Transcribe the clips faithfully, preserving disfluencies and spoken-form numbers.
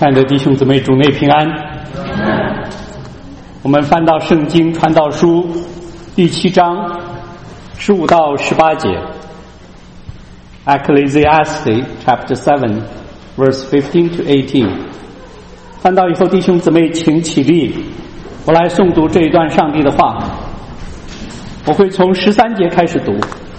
亲爱的弟兄姊妹，主内平安。我们翻到圣经传道书第七章十五到十八节 Ecclesiastes chapter seven verse fifteen to eighteen。 翻到以后，弟兄姊妹请起立，我来诵读这一段上帝的话。我会从十三节开始读。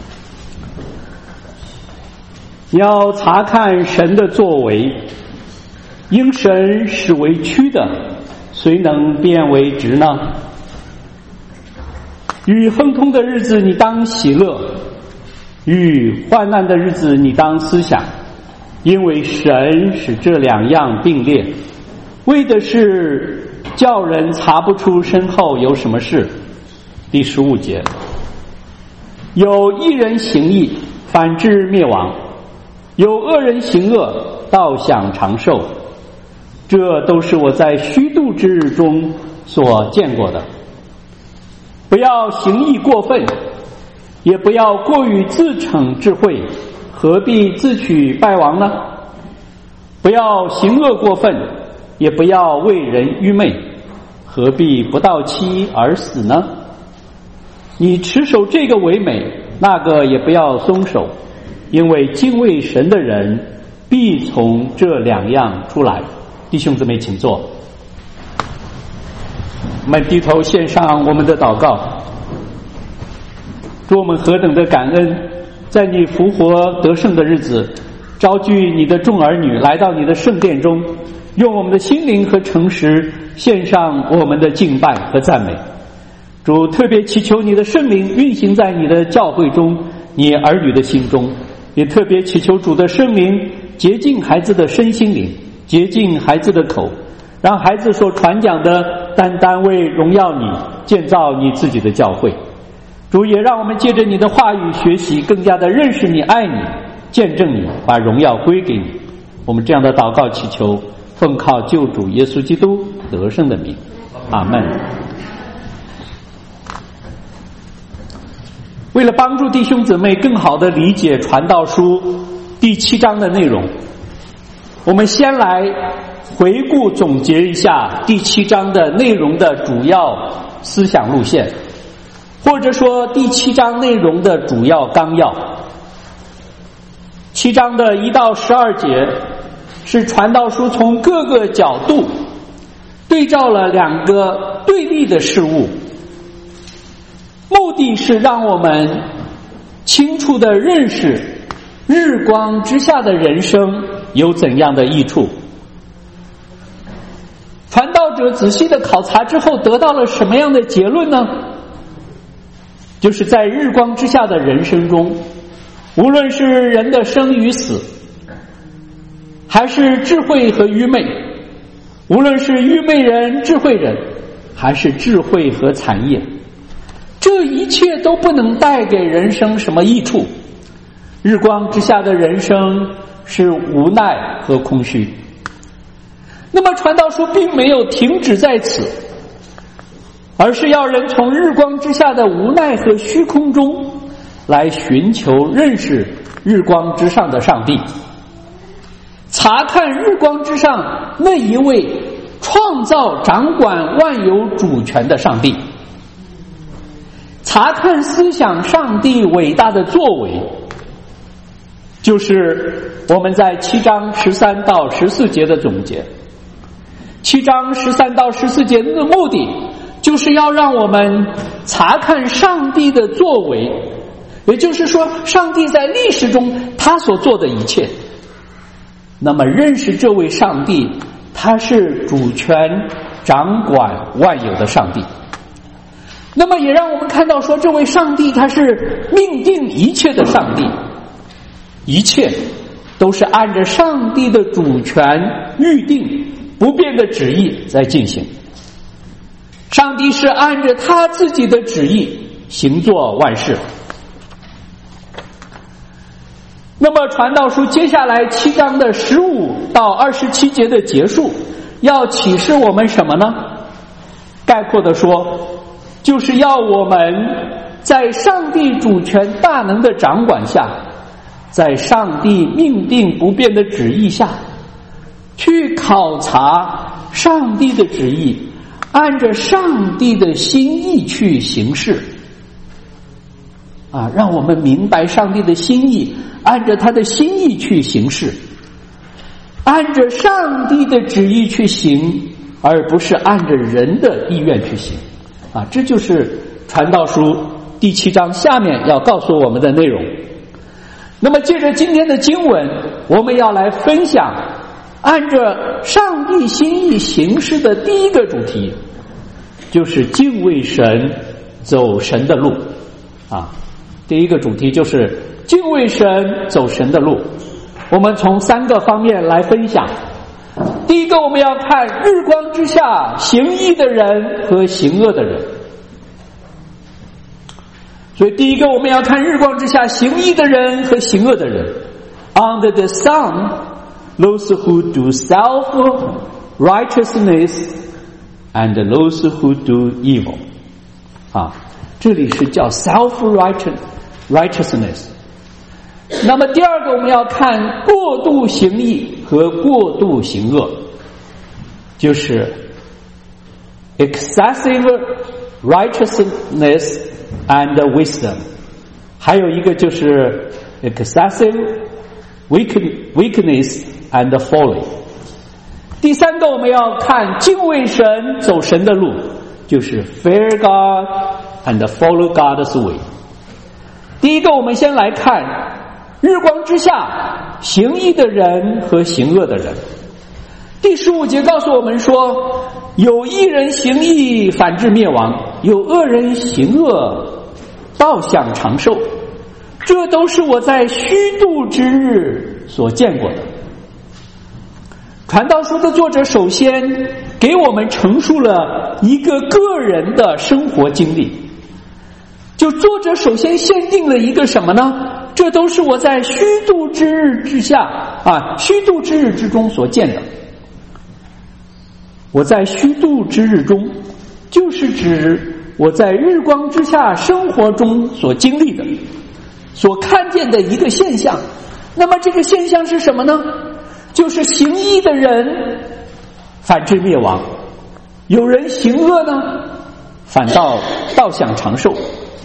你要查看神的作为，因神使为曲的，谁能变为直呢？与亨通的日子你当喜乐，与患难的日子你当思想，因为神使这两样并列，为的是叫人查不出身后有什么事。第十五节，有一人行义，反致灭亡；有恶人行恶，倒享长寿。这都是我在虚度之日中所见过的。不要行义过分，也不要过于自逞智慧，何必自取败亡呢？不要行恶过分，也不要为人愚昧，何必不到期而死呢？你持守这个为美，那个也不要松手，因为敬畏神的人必从这两样出来。弟兄姊妹请坐，我们低头献上我们的祷告。主，我们何等的感恩，在你复活得胜的日子，召聚你的众儿女来到你的圣殿中，用我们的心灵和诚实献上我们的敬拜和赞美。主，特别祈求你的圣灵运行在你的教会中，你儿女的心中，也特别祈求主的圣灵洁净孩子的身心灵，洁净孩子的口，让孩子所传讲的单单为荣耀你，建造你自己的教会。主，也让我们借着你的话语学习，更加的认识你，爱你，见证你，把荣耀归给你。我们这样的祷告祈求，奉靠救主耶稣基督得胜的名，阿们。为了帮助弟兄姊妹更好地理解传道书第七章的内容，我们先来回顾总结一下第七章的内容的主要思想路线，或者说第七章内容的主要纲要。七章的一到十二节是传道书从各个角度对照了两个对立的事物，目的是让我们清楚地认识日光之下的人生有怎样的益处。传道者仔细的考察之后得到了什么样的结论呢？就是在日光之下的人生中，无论是人的生与死，还是智慧和愚昧，无论是愚昧人智慧人，还是智慧和产业，这一切都不能带给人生什么益处。日光之下的人生是无奈和空虚。那么传道书并没有停止在此，而是要人从日光之下的无奈和虚空中来寻求认识日光之上的上帝，查看日光之上那一位创造掌管万有主权的上帝，查看思想上帝伟大的作为，就是我们在七章十三到十四节的总结。七章十三到十四节的目的就是要让我们查看上帝的作为，也就是说上帝在历史中他所做的一切。那么认识这位上帝，他是主权掌管万有的上帝。那么也让我们看到说，这位上帝他是命定一切的上帝，一切都是按着上帝的主权预定不变的旨意在进行。上帝是按着他自己的旨意行作万事。那么传道书接下来七章的十五到二十七节的结束要启示我们什么呢？概括地说，就是要我们在上帝主权大能的掌管下，在上帝命定不变的旨意下， 去考察上帝的旨意，按着上帝的心意去行事啊，让我们明白上帝的心意，按着他的心意去行事，按着上帝的旨意去行，而不是按着人的意愿去行啊，这就是传道书第七章下面要告诉我们的内容。那么借着今天的经文，我们要来分享按着上帝心意行事的第一个主题，就是敬畏神，走神的路啊。第一个主题就是敬畏神，走神的路。我们从三个方面来分享。第一个，我们要看日光之下行义的人和行恶的人。所以第一个，我们要看日光之下行义的人和行恶的人。Under the sun, those who do self-righteousness and those who do evil. 啊，这里是叫 self-righteousness。那么第二个，我们要看过度行义和过度行恶，就是 excessive righteousness and wisdom， 还有一个就是 excessive weakness and folly。 第三个，我们要看敬畏神，走神的路，就是 fear God and follow God's way。 第一个，我们先来看日光之下行义的人和行恶的人。第十五节告诉我们说，有义人行义，反致灭亡；有恶人行恶，倒享长寿。这都是我在虚度之日所见过的。传道书的作者首先给我们陈述了一个个人的生活经历，就作者首先限定了一个什么呢？这都是我在虚度之日之下啊，虚度之日之中所见的。我在虚度之日中，就是指我在日光之下生活中所经历的、所看见的一个现象。那么这个现象是什么呢？就是行义的人反致灭亡，有人行恶呢，反倒倒享长寿。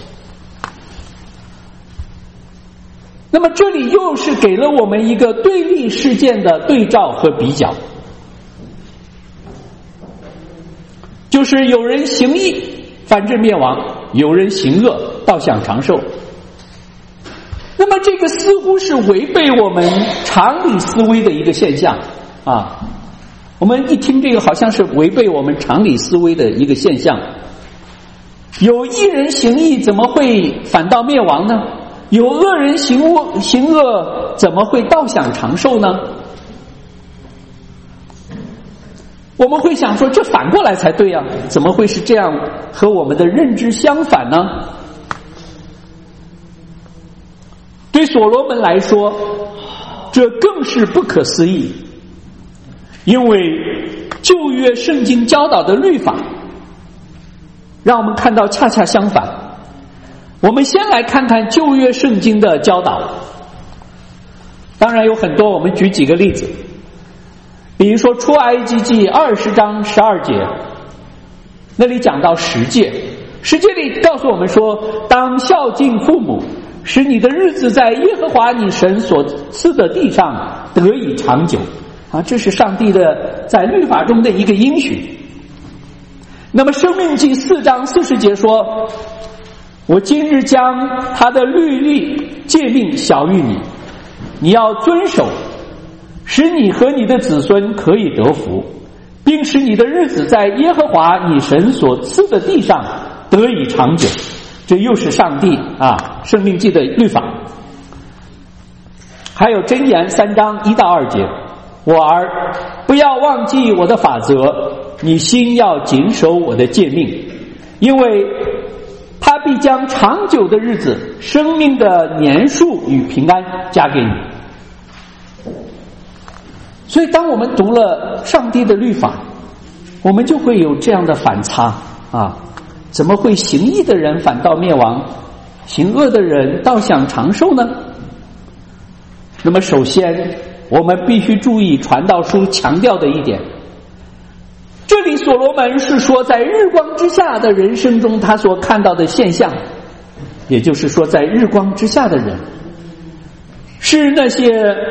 那么这里又是给了我们一个对立事件的对照和比较，就是有人行义反致灭亡，有人行恶倒享长寿。那么这个似乎是违背我们常理思维的一个现象啊！我们一听这个好像是违背我们常理思维的一个现象。有义人行义怎么会反倒灭亡呢？有恶人行恶行恶怎么会倒享长寿呢？我们会想说，这反过来才对啊，怎么会是这样，和我们的认知相反呢？对所罗门来说，这更是不可思议，因为旧约圣经教导的律法让我们看到恰恰相反。我们先来看看旧约圣经的教导，当然有很多，我们举几个例子。比如说出埃及记二十章十二节，那里讲到十诫，十诫里告诉我们说，当孝敬父母，使你的日子在耶和华你神所赐的地上得以长久啊，这是上帝的在律法中的一个应许。那么申命记四章四十节说，我今日将他的律例诫命晓谕你，你要遵守，使你和你的子孙可以得福，并使你的日子在耶和华你神所赐的地上得以长久。这又是上帝啊申命记的律法。还有箴言三章一到二节，我儿，不要忘记我的法则，你心要谨守我的诫命，因为他必将长久的日子、生命的年数与平安加给你。所以当我们读了上帝的律法，我们就会有这样的反差啊，怎么会行义的人反倒灭亡，行恶的人倒享长寿呢？那么首先我们必须注意传道书强调的一点，这里所罗门是说在日光之下的人生中他所看到的现象，也就是说在日光之下的人是那些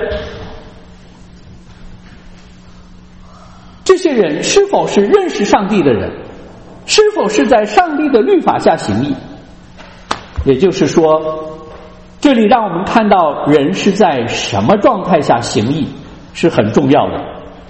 这些人是否是认识上帝的人，是否是在上帝的律法下行义。也就是说，这里让我们看到人是在什么状态下行义是很重要的。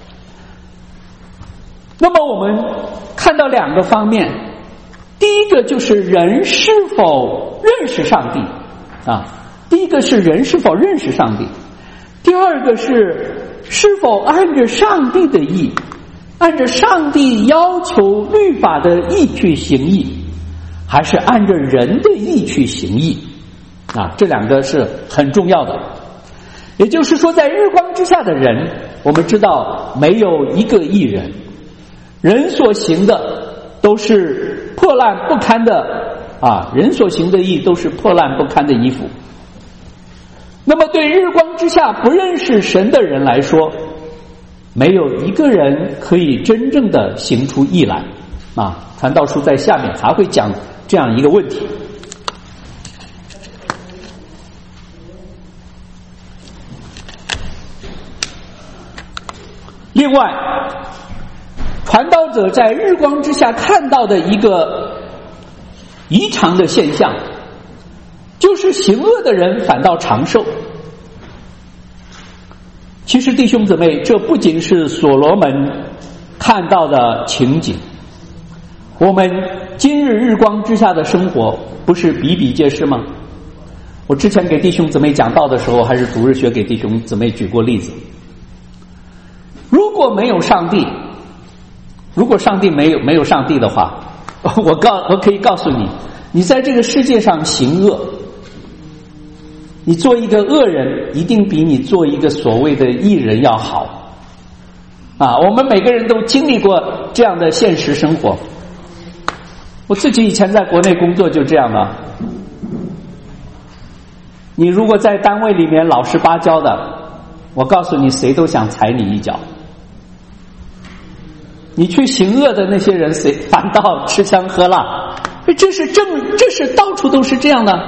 那么我们看到两个方面，第一个就是人是否认识上帝啊，第一个是人是否认识上帝，第二个是是否按着上帝的意，按着上帝要求律法的意去行义，还是按着人的意去行义啊，这两个是很重要的。也就是说，在日光之下的人，我们知道没有一个义人，人所行的都是破烂不堪的啊，人所行的义都是破烂不堪的衣服。那么对日光之下不认识神的人来说，没有一个人可以真正的行出义来啊。传道书在下面还会讲这样一个问题。另外，传道者在日光之下看到的一个异常的现象，就是行恶的人反倒长寿。其实弟兄姊妹，这不仅是所罗门看到的情景，我们今日日光之下的生活不是比比皆是吗？我之前给弟兄姊妹讲道的时候，还是主日学给弟兄姊妹举过例子。如果没有上帝，如果上帝没有没有上帝的话，我告我可以告诉你，你在这个世界上行恶，你做一个恶人一定比你做一个所谓的义人要好啊！我们每个人都经历过这样的现实生活，我自己以前在国内工作就这样了。你如果在单位里面老实巴交的，我告诉你，谁都想踩你一脚。你去行恶的那些人，谁反倒吃香喝辣？这是正，这是到处都是这样的。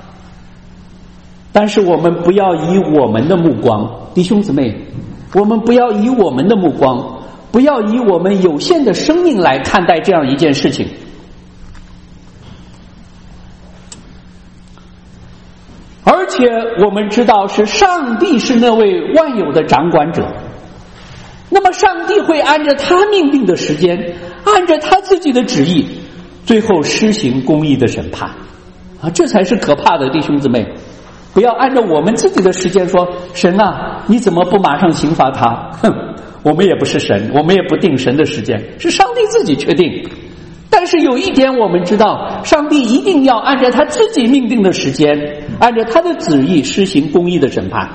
但是我们不要以我们的目光，弟兄姊妹，我们不要以我们的目光，不要以我们有限的生命来看待这样一件事情。而且我们知道是上帝是那位万有的掌管者，那么上帝会按照他命定的时间，按照他自己的旨意，最后施行公义的审判啊，这才是可怕的，弟兄姊妹。不要按照我们自己的时间说，神啊，你怎么不马上刑罚他？哼，我们也不是神，我们也不定神的时间，是上帝自己确定。但是有一点我们知道，上帝一定要按照他自己命定的时间，按照他的旨意施行公义的审判。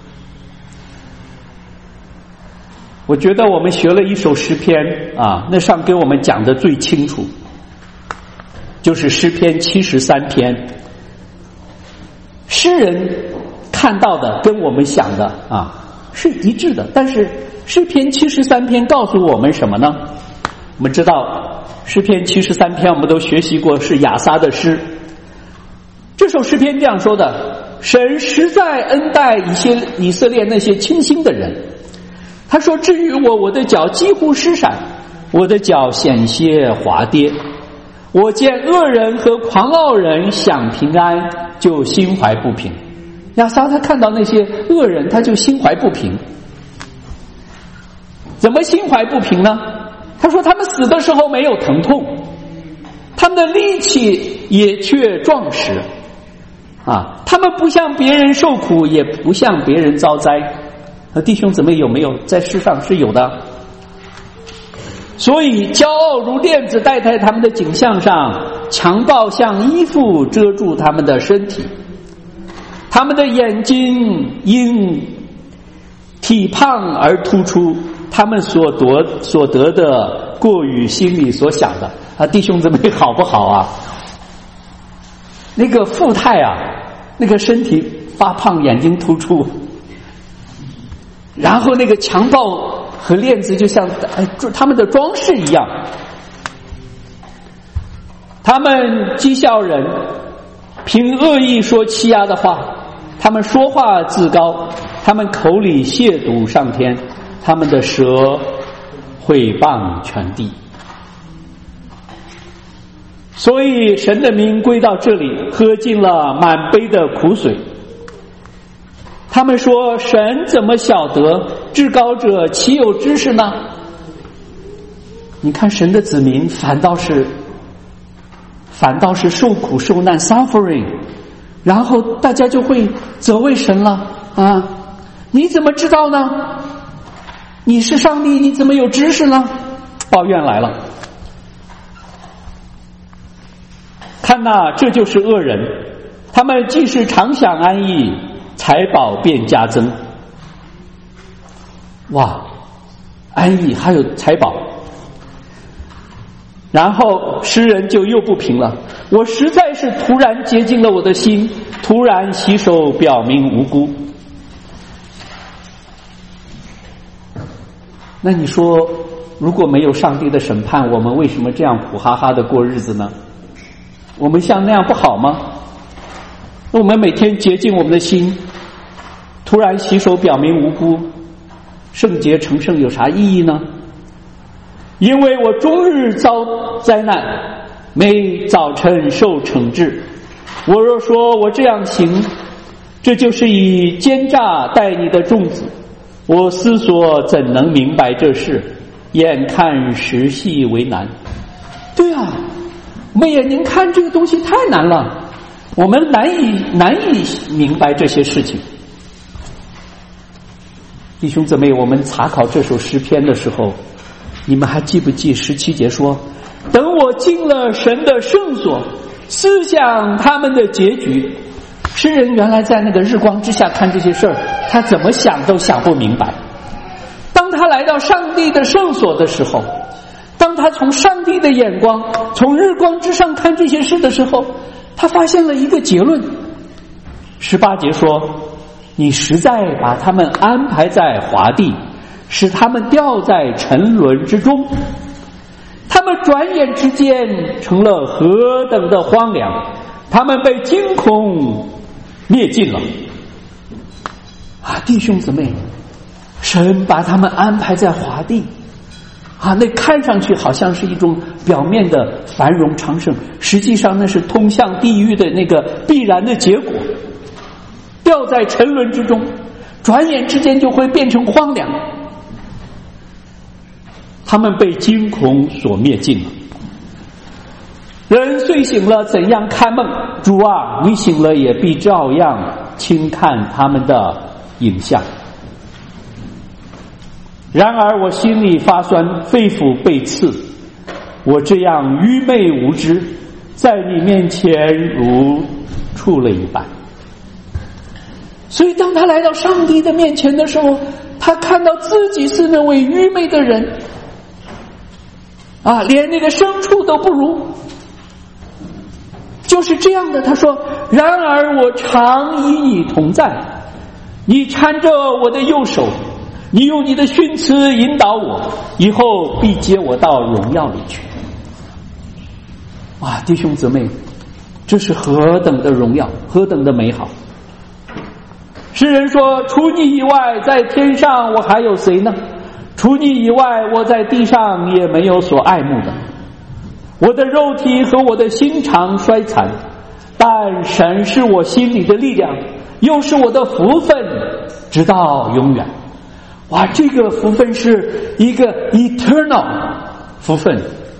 我觉得我们学了一首诗篇啊，那上给我们讲的最清楚，就是诗篇七十三篇。诗人看到的跟我们想的啊是一致的，但是诗篇七十三篇告诉我们什么呢？我们知道诗篇七十三篇我们都学习过，是亚撒的诗。这首诗篇这样说的：神实在恩待一些以色列那些清心的人。他说，至于我，我的脚几乎失闪，我的脚险些滑跌。我见恶人和狂傲人享平安，就心怀不平。亚撒他看到那些恶人，他就心怀不平。怎么心怀不平呢？他说他们死的时候没有疼痛，他们的力气也却壮实啊，他们不向别人受苦，也不向别人遭灾。弟兄姊妹，有没有？在世上是有的。所以骄傲如链子戴在他们的颈项上，强暴像衣服遮住他们的身体。他们的眼睛因体胖而突出，他们所得所得的过于心里所想的啊！弟兄姊妹，好不好啊？那个富态啊，那个身体发胖，眼睛突出， 然后那个强暴和链子就像他们的装饰一样，他们讥笑人，凭恶意说欺压的话，他们说话自高，他们口里亵渎上天，他们的舌毁谤全地。所以神的名归到这里，喝尽了满杯的苦水。他们说，神怎么晓得？至高者岂有知识呢？你看神的子民反倒是反倒是受苦受难 suffering， 然后大家就会责备神了啊！你怎么知道呢？你是上帝，你怎么有知识呢？抱怨来了。看哪，这就是恶人，他们既是常享安逸，财宝便加增。哇，安逸还有财宝。然后诗人就又不平了，我实在是突然洁净了我的心，突然洗手表明无辜。那你说，如果没有上帝的审判，我们为什么这样苦哈哈的过日子呢？我们像那样不好吗？我们每天洁净我们的心，突然洗手表明无辜，圣洁成圣有啥意义呢？因为我终日遭灾难，每早晨受惩治。我若说我这样行，这就是以奸诈待你的众子。我思索怎能明白这事？眼看实系为难。对啊，我们眼睛看这个东西太难了，我们难以难以明白这些事情。弟兄姊妹，我们查考这首诗篇的时候，你们还记不记十七节说，等我进了神的圣所，思想他们的结局。诗人原来在那个日光之下看这些事儿，他怎么想都想不明白。当他来到上帝的圣所的时候，当他从上帝的眼光，从日光之上看这些事的时候，他发现了一个结论。十八节说，你实在把他们安排在华地，使他们掉在沉沦之中，他们转眼之间成了何等的荒凉，他们被惊恐灭尽了。啊，弟兄姊妹，神把他们安排在华地啊，那看上去好像是一种表面的繁荣昌盛，实际上那是通向地狱的那个必然的结果。掉在沉沦之中，转眼之间就会变成荒凉，他们被惊恐所灭尽了。人睡醒了怎样看梦？主啊，你醒了也必照样轻看他们的影像。然而我心里发酸，肺腑被刺，我这样愚昧无知，在你面前如触了一半。所以当他来到上帝的面前的时候，他看到自己是那位愚昧的人啊，连那个牲畜都不如。就是这样的，他说，然而我常与你同在，你搀着我的右手，你用你的训词引导我，以后必接我到荣耀里去。哇，弟兄姊妹，这是何等的荣耀，何等的美好。诗人说，除你以外，在天上我还有谁呢？除你以外，我在地上也没有所爱慕的。我的肉体和我的心肠衰残，但神是我心里的力量，又是我的福分，直到永远。哇，这个福分是一个 eternal 福分，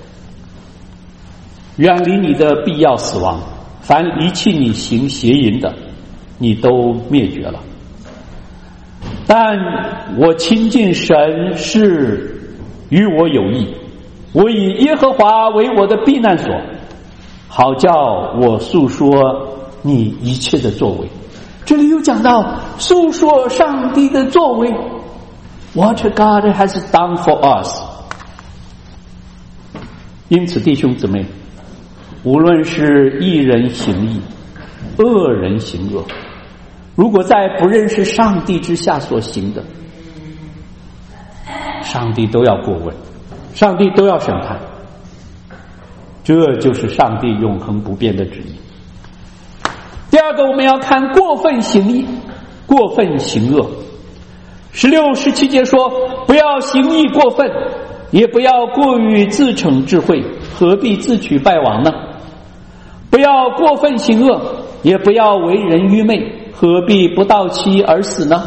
远离你的必要死亡，凡离弃你行邪淫的，你都灭绝了。但我亲近神是与我有益，我以耶和华为我的避难所，好叫我诉说你一切的作为。这里又讲到诉说上帝的作为， What God has done for us。 因此弟兄姊妹，无论是义人行义，恶人行恶，如果在不认识上帝之下所行的， 上帝都要过问，上帝都要审判，这就是上帝永恒不变的旨意。第二个，我们要看过分行义，过分行恶。十六、十七节说，不要行义过分，也不要过于自逞智慧，何必自取败亡呢？不要过分行恶，也不要为人愚昧，何必不到期而死呢？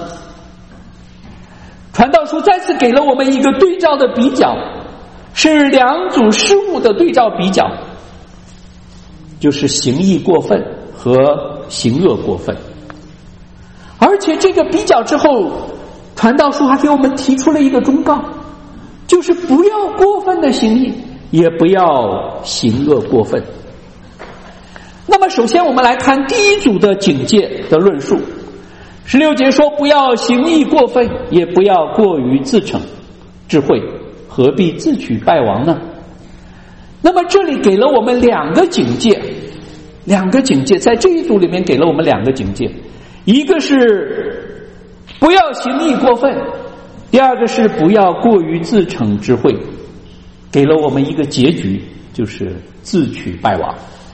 传道书再次给了我们一个对照的比较，是两组事物的对照比较，就是行义过分和行恶过分。而且这个比较之后，传道书还给我们提出了一个忠告，就是不要过分的行义，也不要行恶过分。那么首先我们来看第一组的警戒的论述。十六节说，不要行义过分，也不要过于自逞智慧，何必自取败亡呢？那么这里给了我们两个警戒，两个警戒，在这一组里面给了我们两个警戒，一个是不要行义过分，第二个是不要过于自逞智慧，给了我们一个结局，就是自取败亡。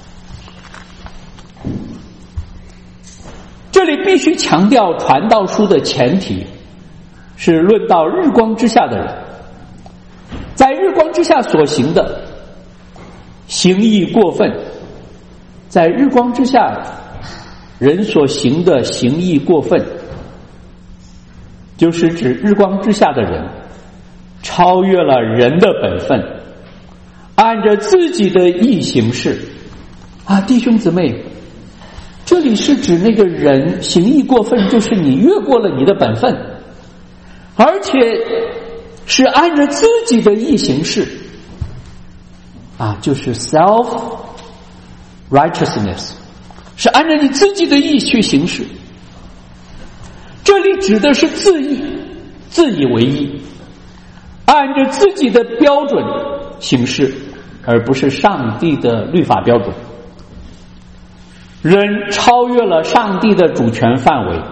这里必须强调传道书的前提是论到日光之下的人，在日光之下所行的行义过分，在日光之下人所行的行义过分，就是指日光之下的人超越了人的本分，按着自己的意行事啊，弟兄姊妹，这里是指那个人行义过分，就是你越过了你的本分，而且是按着自己的意行事啊，就是 self righteousness， 是按照你自己的意去行事。这里指的是自义，自以为义，按着自己的标准行事，而不是上帝的律法标准。人超越了上帝的主权范围。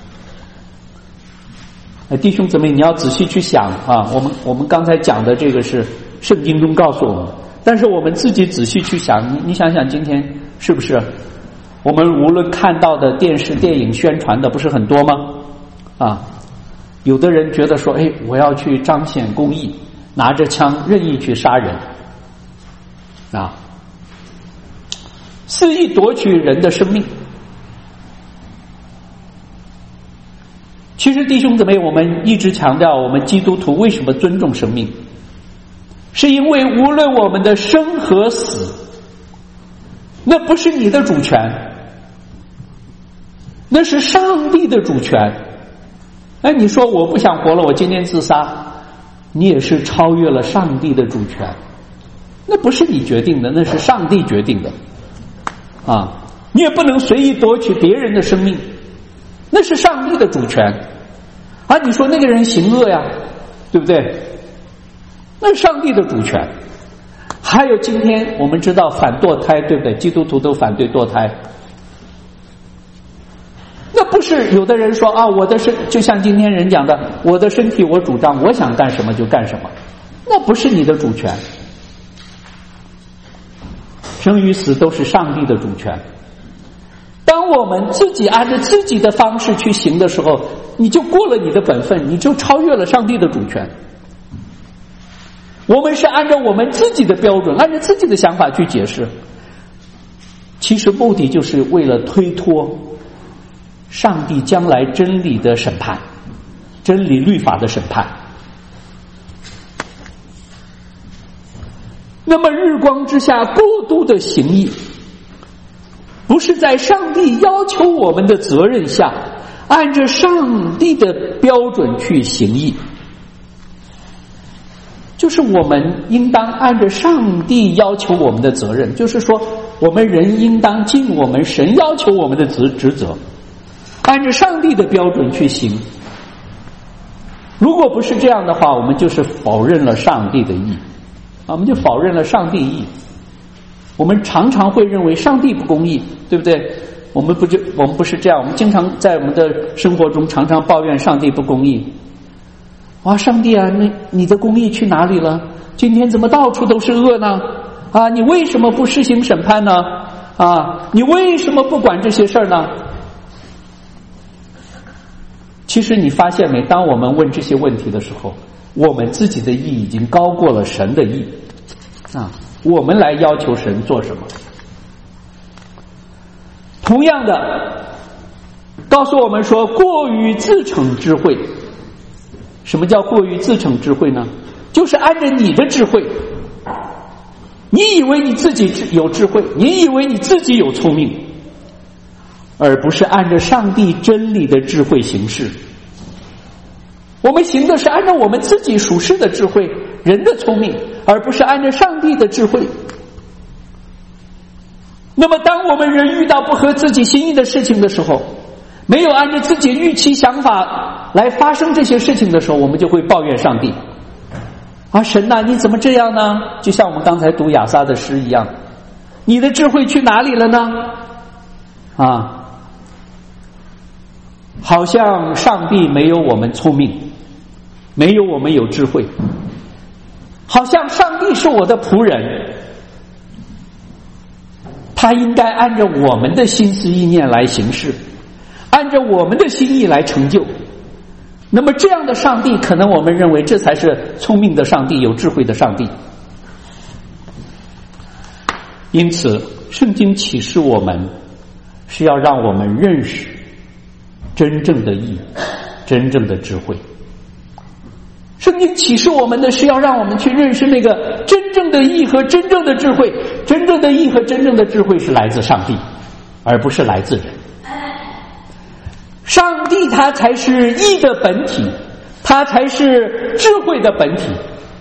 弟兄姊妹，你要仔细去想啊，我们我们刚才讲的这个是圣经中告诉我们，但是我们自己仔细去想，你你想想今天是不是我们无论看到的电视电影宣传的不是很多吗？啊，有的人觉得说，哎，我要去彰显公义，拿着枪任意去杀人啊，肆意夺取人的生命。其实弟兄姊妹，我们一直强调，我们基督徒为什么尊重生命，是因为无论我们的生和死，那不是你的主权，那是上帝的主权。哎，你说我不想活了，我今天自杀，你也是超越了上帝的主权，那不是你决定的，那是上帝决定的啊！你也不能随意夺取别人的生命，那是上帝的主权啊！你说那个人行恶呀，对不对？那是上帝的主权。还有今天我们知道反堕胎，对不对？基督徒都反对堕胎，那不是有的人说啊，我的身就像今天人讲的，我的身体我主张，我想干什么就干什么，那不是你的主权。生与死都是上帝的主权。当我们自己按照自己的方式去行的时候，你就过了你的本分，你就超越了上帝的主权。我们是按照我们自己的标准，按照自己的想法去解释，其实目的就是为了推脱上帝将来真理的审判，真理律法的审判。那么日光之下过度的行义，不是在上帝要求我们的责任下，按照上帝的标准去行义，就是我们应当按照上帝要求我们的责任，就是说我们人应当尽我们神要求我们的职职责，按照上帝的标准去行。如果不是这样的话，我们就是否认了上帝的义啊，我们就否认了上帝义。我们常常会认为上帝不公义，对不对？我们不就我们不是这样，我们经常在我们的生活中常常抱怨上帝不公义哇，上帝啊，你你的公义去哪里了？今天怎么到处都是恶呢？啊，你为什么不施行审判呢？啊，你为什么不管这些事儿呢？其实你发现没，当我们问这些问题的时候，我们自己的义已经高过了神的义啊，我们来要求神做什么。同样的告诉我们说，过于自逞智慧。什么叫过于自逞智慧呢？就是按着你的智慧，你以为你自己有智慧，你以为你自己有聪明，而不是按着上帝真理的智慧行事。我们行的是按照我们自己属世的智慧，人的聪明，而不是按照上帝的智慧。那么当我们人遇到不合自己心意的事情的时候，没有按照自己预期想法来发生这些事情的时候，我们就会抱怨上帝啊，神啊，你怎么这样呢？就像我们刚才读亚萨的诗一样，你的智慧去哪里了呢？啊，好像上帝没有我们聪明，没有我们有智慧，好像上帝是我的仆人，他应该按照我们的心思意念来行事，按照我们的心意来成就。那么这样的上帝，可能我们认为这才是聪明的上帝，有智慧的上帝。因此圣经启示我们是要让我们认识真正的义，真正的智慧。圣经启示我们的是要让我们去认识那个真正的义和真正的智慧。真正的义和真正的智慧是来自上帝，而不是来自人。上帝他才是义的本体，他才是智慧的本体，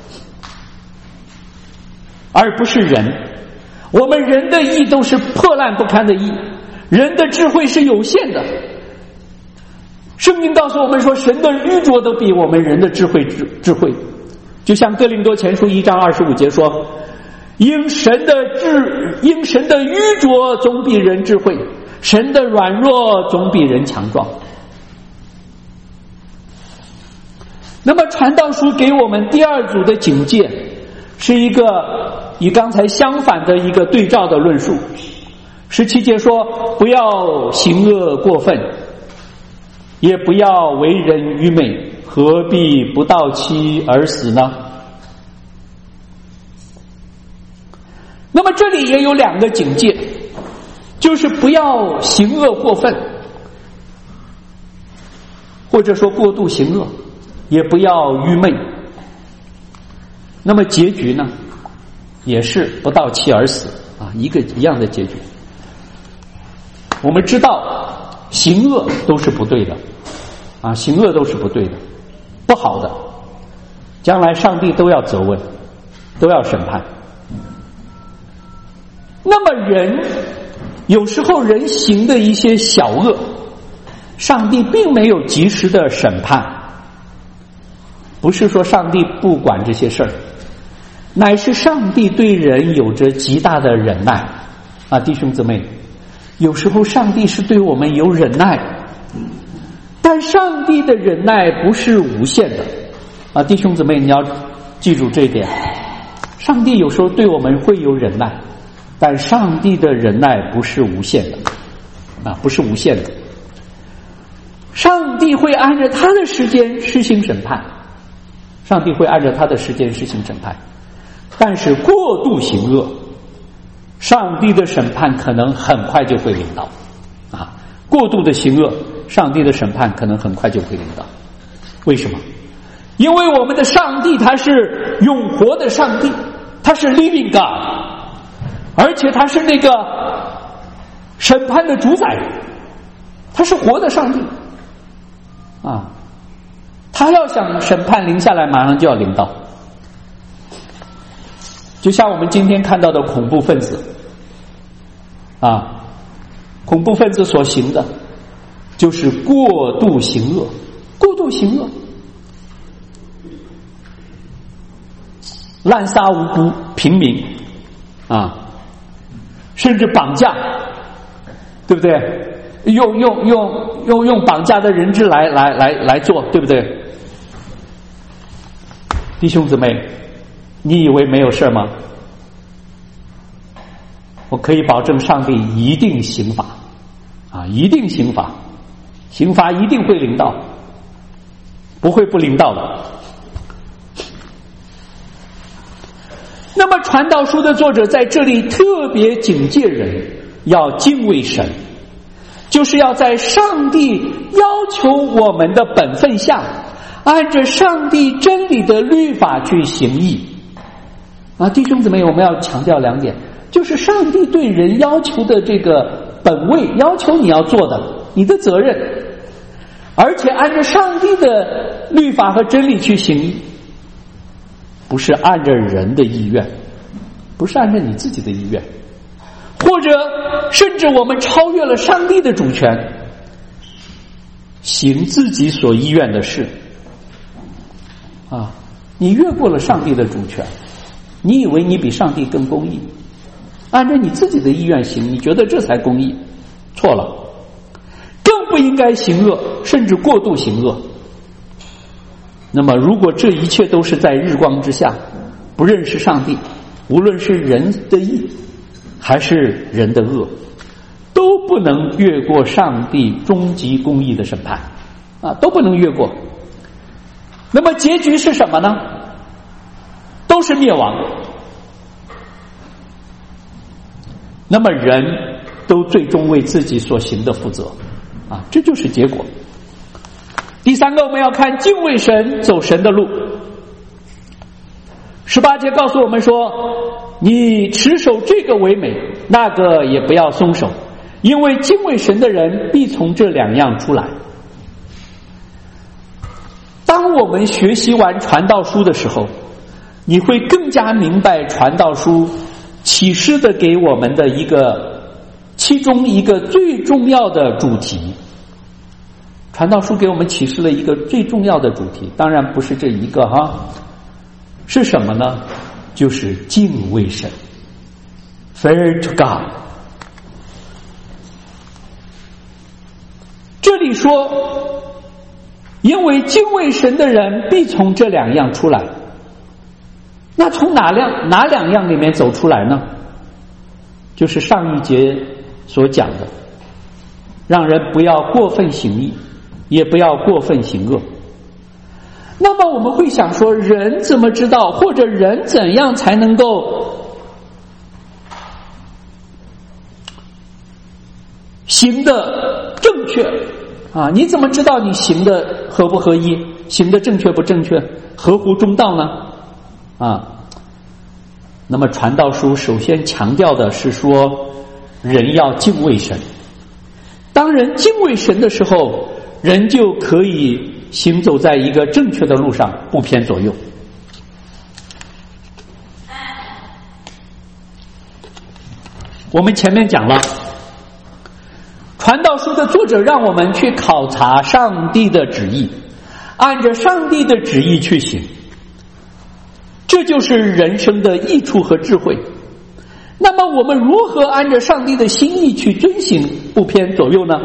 而不是人。我们人的义都是破烂不堪的义，人的智慧是有限的。圣经告诉我们说，神的愚拙都比我们人的智慧智智慧。就像哥林多前书一章二十五节说，因神的智，因神的愚拙总比人智慧，神的软弱总比人强壮。那么传道书给我们第二组的警戒，是一个与刚才相反的一个对照的论述。十七节说，不要行恶过分，也不要为人愚昧，何必不到期而死呢？那么这里也有两个警戒，就是不要行恶过分，或者说过度行恶，也不要愚昧。那么结局呢，也是不到期而死啊，一个一样的结局。我们知道行恶都是不对的啊，行恶都是不对的，不好的，将来上帝都要责问，都要审判。那么人有时候人行的一些小恶，上帝并没有及时的审判，不是说上帝不管这些事儿，乃是上帝对人有着极大的忍耐啊，弟兄姊妹，有时候上帝是对我们有忍耐，但上帝的忍耐不是无限的啊，弟兄姊妹，你要记住这一点。上帝有时候对我们会有忍耐，但上帝的忍耐不是无限的啊，不是无限的。上帝会按照他的时间施行审判，上帝会按照他的时间施行审判，但是过度行恶，上帝的审判可能很快就会临到啊！过度的行恶，上帝的审判可能很快就会临到。为什么？因为我们的上帝他是永活的上帝，他是 living God， 而且他是那个审判的主宰，他是活的上帝啊！他要想审判临下来，马上就要临到。就像我们今天看到的恐怖分子啊，恐怖分子所行的就是过度行恶，过度行恶，滥杀无辜平民啊，甚至绑架，对不对？用用用用用绑架的人质来来来来做，对不对？ 弟兄姊妹，你以为没有事吗？我可以保证上帝一定刑罚啊，一定刑罚，刑罚一定会临到，不会不临到的。那么传道书的作者在这里特别警戒人要敬畏神，就是要在上帝要求我们的本分下，按着上帝真理的律法去行义啊。弟兄姊妹，我们要强调两点，就是上帝对人要求的这个本位，要求你要做的，你的责任，而且按照上帝的律法和真理去行义，不是按着人的意愿，不是按照你自己的意愿，或者甚至我们超越了上帝的主权，行自己所意愿的事啊！你越过了上帝的主权，你以为你比上帝更公义，按照你自己的意愿行，你觉得这才公义，错了，更不应该行恶，甚至过度行恶。那么如果这一切都是在日光之下，不认识上帝，无论是人的义还是人的恶，都不能越过上帝终极公义的审判啊，都不能越过。那么结局是什么呢？都是灭亡。那么人都最终为自己所行的负责啊，这就是结果。第三个，我们要看敬畏神，走神的路。十八节告诉我们说，你持守这个为美，那个也不要松手，因为敬畏神的人必从这两样出来。当我们学习完传道书的时候，你会更加明白传道书启示的给我们的一个其中一个最重要的主题。传道书给我们启示了一个最重要的主题，当然不是这一个哈，是什么呢？就是敬畏神 ，Fear to God。这里说，因为敬畏神的人必从这两样出来。那从哪两哪两样里面走出来呢？就是上一节所讲的，让人不要过分行义，也不要过分行恶。那么我们会想说，人怎么知道，或者人怎样才能够行的正确啊？你怎么知道你行的合不合一，行的正确不正确，合乎中道呢？啊，那么传道书首先强调的是说，人要敬畏神。当人敬畏神的时候，人就可以行走在一个正确的路上，不偏左右。我们前面讲了，传道书的作者让我们去考察上帝的旨意，按着上帝的旨意去行，这就是人生的益处和智慧。那么我们如何按照上帝的心意去遵行，不偏左右呢？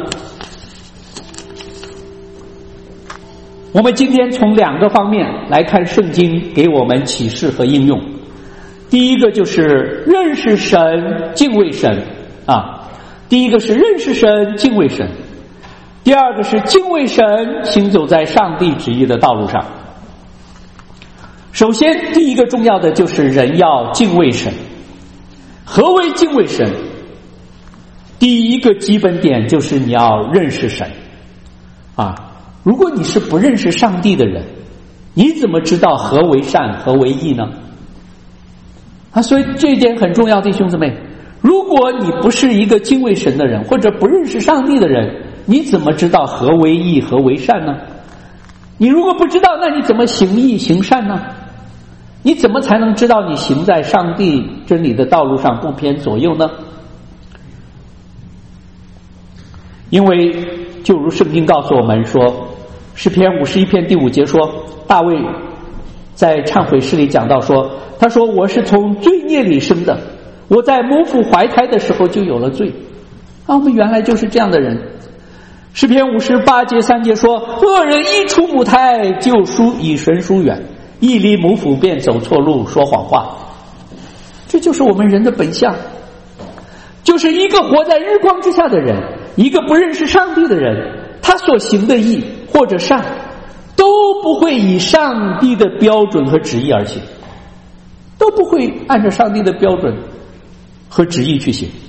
我们今天从两个方面来看圣经给我们启示和应用。第一个就是认识神，敬畏神啊。第一个是认识神，敬畏神。第二个是敬畏神，行走在上帝旨意的道路上。首先，第一个重要的就是人要敬畏神。何为敬畏神？第一个基本点就是你要认识神啊。如果你是不认识上帝的人，你怎么知道何为善，何为义呢？啊，所以这一点很重要，弟兄姊妹。如果你不是一个敬畏神的人，或者不认识上帝的人，你怎么知道何为义，何为善呢？你如果不知道，那你怎么行义行善呢？你怎么才能知道你行在上帝真理的道路上不偏左右呢？因为就如圣经告诉我们说，诗篇五十一篇第五节说，大卫在忏悔诗里讲到说，他说我是从罪孽里生的，我在母腹怀胎的时候就有了罪啊，我们原来就是这样的人。诗篇五十八节三节说，恶人一出母胎就疏与神疏远， 一离母腹便走错路，说谎话。这就是我们人的本相，就是一个活在日光之下的人，一个不认识上帝的人，他所行的义或者善都不会以上帝的标准和旨意而行，都不会按照上帝的标准和旨意去行，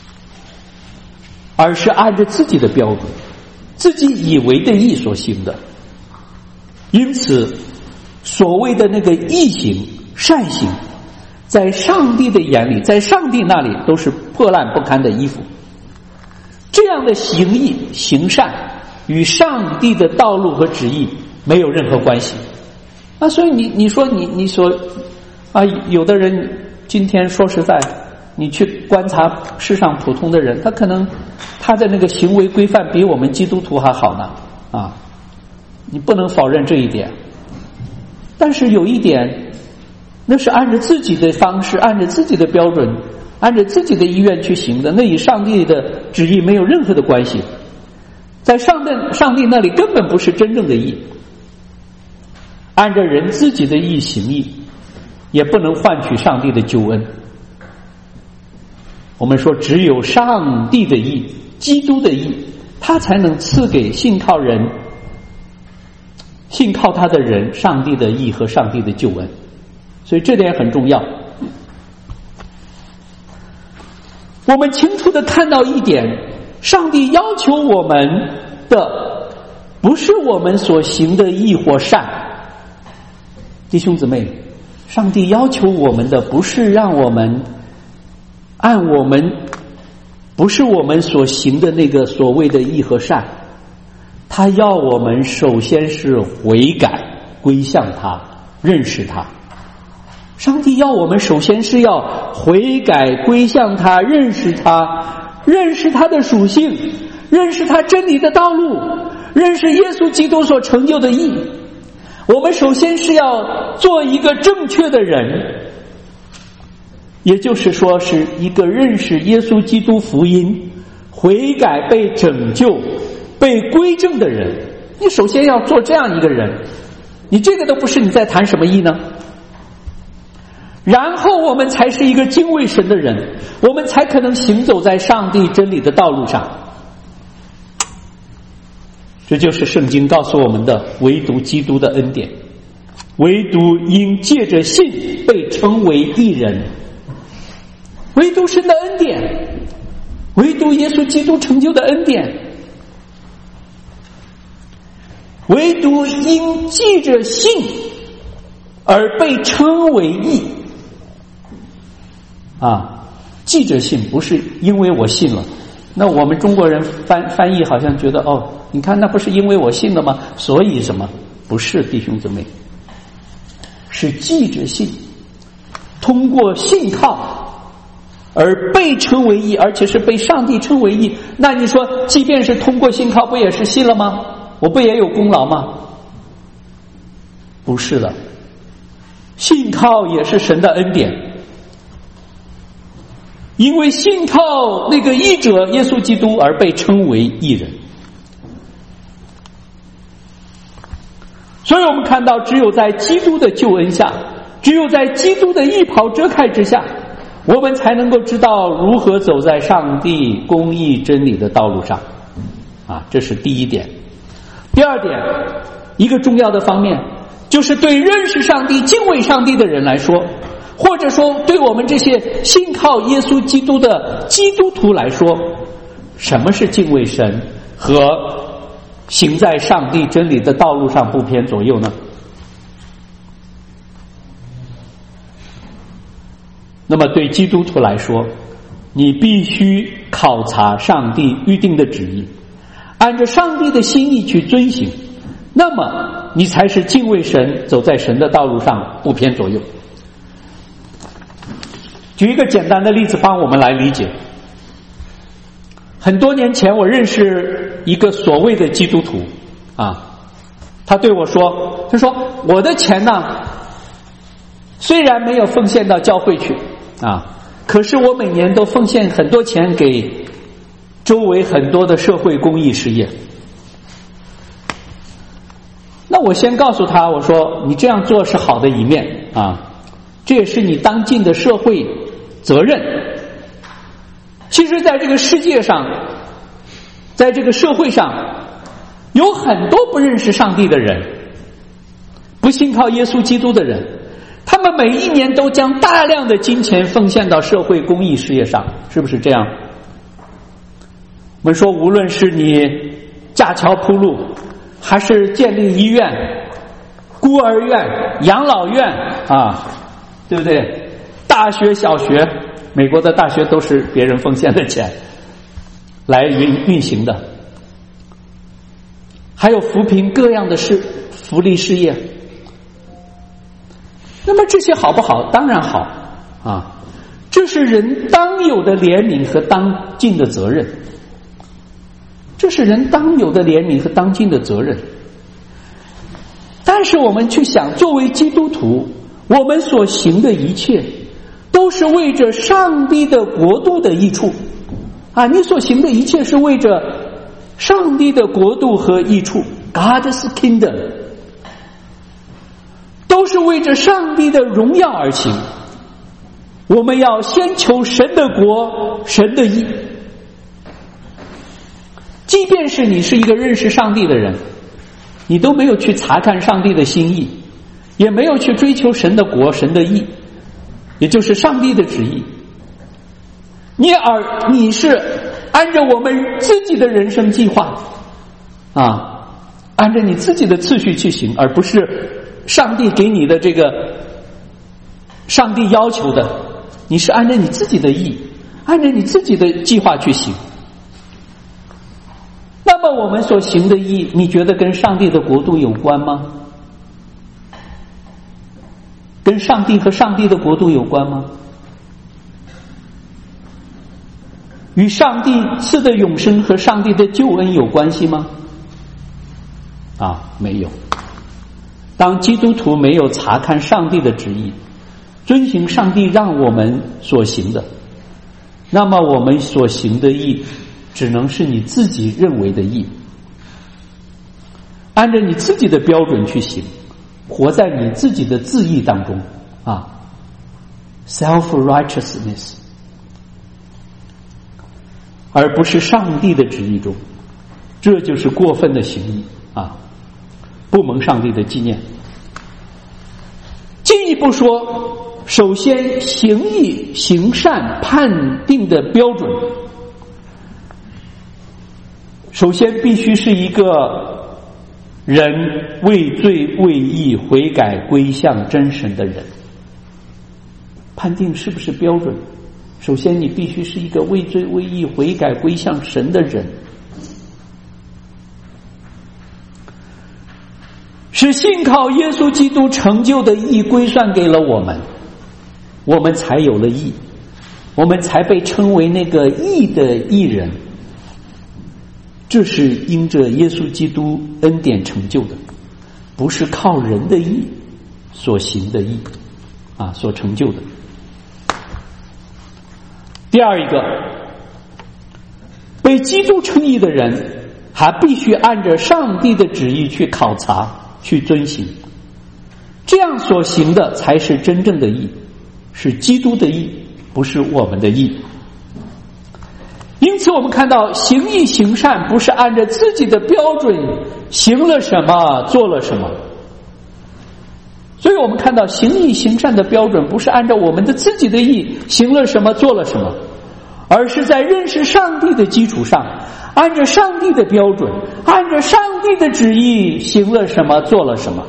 而是按照自己的标准，自己以为的义所行的。因此所谓的那个义行善行，在上帝的眼里，在上帝那里都是破烂不堪的衣服。这样的行义行善与上帝的道路和旨意没有任何关系啊！所以你你说你你说啊，有的人今天说实在，你去观察世上普通的人，他可能他的那个行为规范比我们基督徒还好呢啊！你不能否认这一点。但是有一点，那是按照自己的方式，按照自己的标准，按照自己的意愿去行的，那与上帝的旨意没有任何的关系。在上帝上帝那里根本不是真正的义，按照人自己的义行义，也不能换取上帝的救恩。我们说只有上帝的义，基督的义，他才能赐给信靠人信靠他的人上帝的义和上帝的救恩。所以这点很重要。我们清楚地看到一点，上帝要求我们的不是我们所行的义或善。弟兄姊妹，上帝要求我们的不是让我们按我们不是我们所行的那个所谓的义和善，他要我们首先是悔改，归向他，认识他。上帝要我们首先是要悔改，归向他，认识他，认识他的属性，认识他真理的道路，认识耶稣基督所成就的义。我们首先是要做一个正确的人，也就是说是一个认识耶稣基督福音，悔改被拯救被归正的人。你首先要做这样一个人，你这个都不是，你在谈什么义呢？然后我们才是一个敬畏神的人，我们才可能行走在上帝真理的道路上。这就是圣经告诉我们的，唯独基督的恩典，唯独因借着信被称为义人，唯独神的恩典，唯独耶稣基督成就的恩典，唯独因借着信而被称为义啊！记着信，不是因为我信了。那我们中国人翻翻译好像觉得，哦，你看那不是因为我信了吗？所以什么？不是，弟兄姊妹，是记着信，通过信靠而被称为义，而且是被上帝称为义。那你说，即便是通过信靠，不也是信了吗？我不也有功劳吗？不是的，信靠也是神的恩典。因为信靠那个义者耶稣基督而被称为义人。所以我们看到，只有在基督的救恩下，只有在基督的义袍遮盖之下，我们才能够知道如何走在上帝公义真理的道路上啊，这是第一点。第二点，一个重要的方面，就是对认识上帝敬畏上帝的人来说，或者说对我们这些信靠耶稣基督的基督徒来说，什么是敬畏神和行在上帝真理的道路上不偏左右呢？那么对基督徒来说，你必须考察上帝预定的旨意，按照上帝的心意去遵行，那么你才是敬畏神，走在神的道路上不偏左右。举一个简单的例子帮我们来理解。很多年前我认识一个所谓的基督徒啊，他对我说，他说我的钱呢虽然没有奉献到教会去啊，可是我每年都奉献很多钱给周围很多的社会公益事业。那我先告诉他，我说你这样做是好的一面啊，这也是你当尽的社会责任。其实在这个世界上，在这个社会上，有很多不认识上帝的人，不信靠耶稣基督的人，他们每一年都将大量的金钱奉献到社会公益事业上，是不是这样？我们说，无论是你架桥铺路，还是建立医院、孤儿院、养老院啊，对不对？大学、小学，美国的大学都是别人奉献的钱来运运行的，还有扶贫各样的事福利事业。那么这些好不好？当然好啊，这是人当有的怜悯和当尽的责任。这是人当有的怜悯和当尽的责任。但是我们去想，作为基督徒，我们所行的一切都是为着上帝的国度的益处啊！你所行的一切是为着上帝的国度和益处 God's Kingdom， 都是为着上帝的荣耀而行。我们要先求神的国，神的义。即便是你是一个认识上帝的人，你都没有去查看上帝的心意，也没有去追求神的国、神的义，也就是上帝的旨意。你而你是按照我们自己的人生计划啊，按照你自己的次序去行，而不是上帝给你的这个上帝要求的，你是按照你自己的意，按照你自己的计划去行。那么我们所行的义，你觉得跟上帝的国度有关吗？跟上帝和上帝的国度有关吗？与上帝赐的永生和上帝的救恩有关系吗？啊，没有。当基督徒没有查看上帝的旨意，遵行上帝让我们所行的，那么我们所行的义只能是你自己认为的义，按照你自己的标准去行，活在你自己的自义当中啊 ，self-righteousness， 而不是上帝的旨意中，这就是过分的行义啊，不蒙上帝的纪念。进一步说，首先行义行善判定的标准，首先必须是一个人为罪为义悔改归向真神的人。判定是不是标准？首先你必须是一个为罪为义悔改归向神的人，是信靠耶稣基督成就的义归算给了我们，我们才有了义，我们才被称为那个义的义人。这是因着耶稣基督恩典成就的，不是靠人的义所行的义啊，所成就的。第二一个，被基督称义的人还必须按着上帝的旨意去考察去遵行，这样所行的才是真正的义，是基督的义，不是我们的义。因此我们看到行义行善不是按照自己的标准行了什么做了什么，所以我们看到行义行善的标准不是按照我们的自己的义行了什么做了什么，而是在认识上帝的基础上，按照上帝的标准，按照上帝的旨意行了什么做了什么。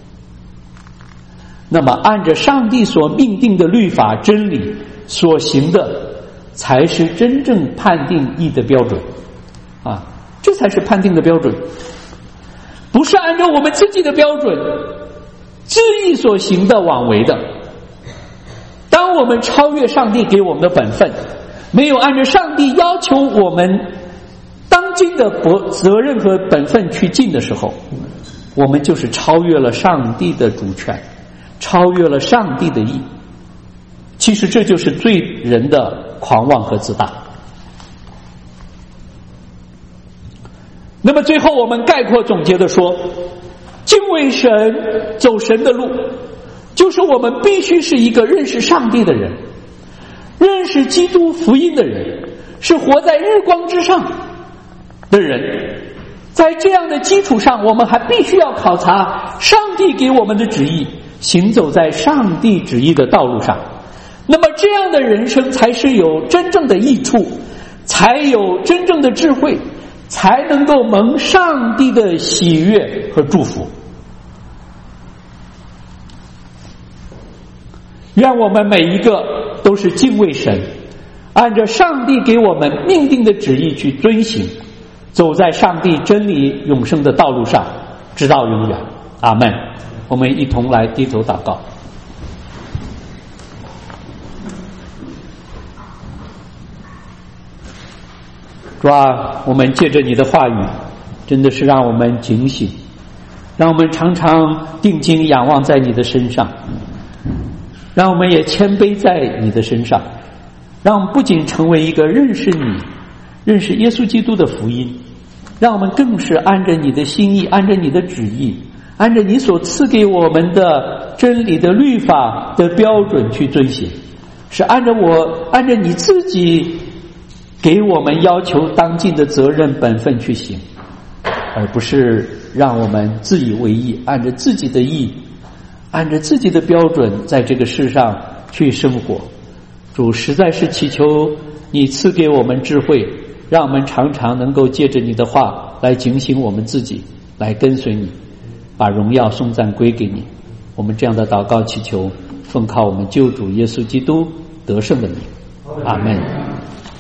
那么按照上帝所命定的律法真理所行的，才是真正判定义的标准啊，这才是判定的标准，不是按照我们自己的标准自意所行的妄为的。当我们超越上帝给我们的本分，没有按照上帝要求我们当尽的责任和本分去尽的时候，我们就是超越了上帝的主权，超越了上帝的义。其实这就是罪人的狂妄和自大。那么最后我们概括总结的说， 敬畏神，走神的路，就是我们必须是一个认识上帝的人，认识基督福音的人，是活在日光之上的人。在这样的基础上，我们还必须要考察上帝给我们的旨意，行走在上帝旨意的道路上。那么这样的人生才是有真正的益处，才有真正的智慧，才能够蒙上帝的喜悦和祝福。愿我们每一个都是敬畏神，按着上帝给我们命定的旨意去遵行，走在上帝真理永生的道路上，直到永远。阿们。我们一同来低头祷告。主啊，我们借着你的话语，真的是让我们警醒，让我们常常定睛仰望在你的身上，让我们也谦卑在你的身上，让我们不仅成为一个认识你、认识耶稣基督的福音，让我们更是按着你的心意，按着你的旨意，按着你所赐给我们的真理的律法的标准去遵行，是按着我按着你自己给我们要求当尽的责任本分去行，而不是让我们自以为意，按着自己的意，按着自己的标准在这个世上去生活。主，实在是祈求你赐给我们智慧，让我们常常能够借着你的话来警醒我们自己，来跟随你，把荣耀颂赞归给你。我们这样的祷告祈求，奉靠我们救主耶稣基督得胜的名。阿们。